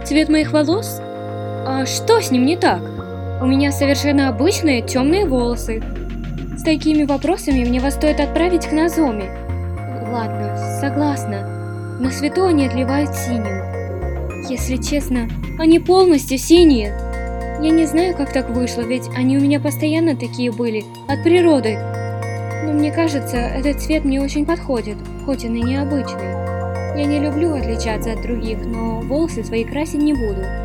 Цвет моих волос? А что с ним не так? У меня совершенно обычные темные волосы. С такими вопросами мне вас стоит отправить к Назоме. Ладно, согласна. На свету они отливают синим. Если честно, они полностью синие. Я не знаю, как так вышло, ведь они у меня постоянно такие были, от природы. Но мне кажется, этот цвет мне очень подходит, хоть он и необычный. Я не люблю отличаться от других, но волосы свои красить не буду.